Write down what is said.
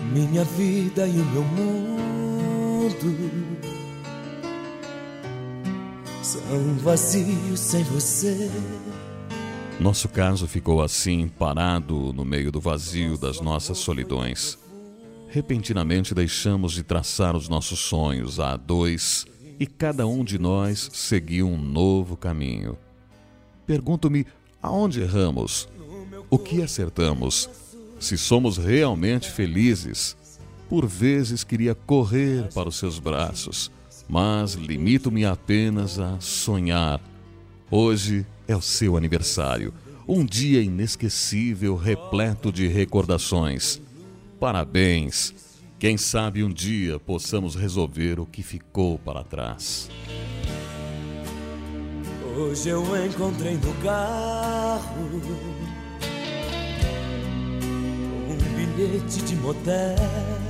Minha vida e o meu mundo são vazios sem você. Nosso caso ficou assim, parado no meio do vazio das nossas solidões. Repentinamente deixamos de traçar os nossos sonhos a dois e cada um de nós seguiu um novo caminho. Pergunto-me aonde erramos, o que acertamos, se somos realmente felizes. Por vezes queria correr para os seus braços, mas limito-me apenas a sonhar. Hoje é o seu aniversário, um dia inesquecível, repleto de recordações. Parabéns! Quem sabe um dia possamos resolver o que ficou para trás. Hoje eu encontrei no carro um bilhete de motel.